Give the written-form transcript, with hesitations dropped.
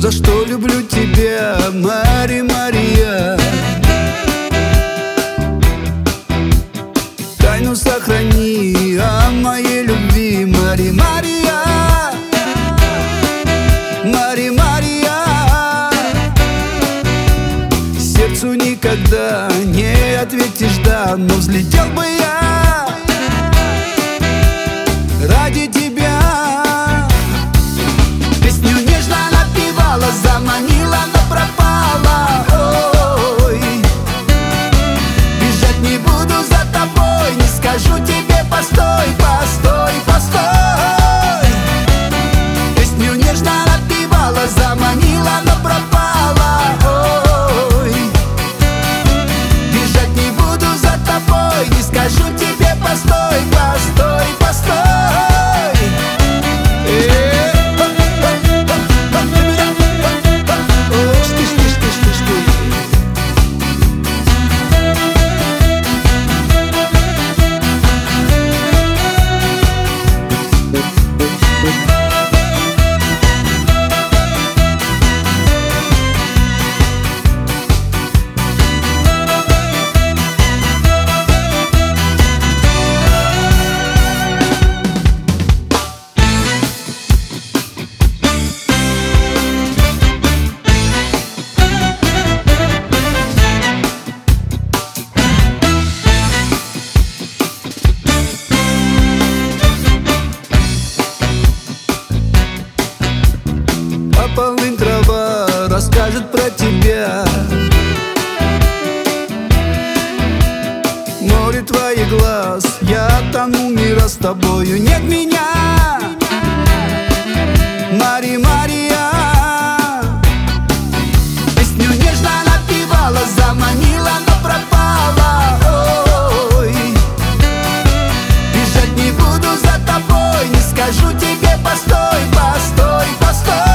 за что люблю тебя, Мари, Мария. Тайну сохрани о моей любви, Мари, Мария. Мари, Мария. Сердцу никогда не ответишь да, но взлетел бы я ради тебя. Песню нежно напевала, заманила, но пропала. Ой, бежать не буду за тобой, не скажу тебе постой, постой, постой. Песню нежно напевала, заманила, но пропала. Ой, бежать не буду за тобой, не скажу тебе постой, постой, постой. Полынь трава расскажет про тебя, море твоих глаз, я тону мира с тобою. Нет меня, Мари, Мария. Песню нежно напевала, заманила, но пропала. Ой, бежать не буду за тобой, не скажу тебе постой, постой, постой.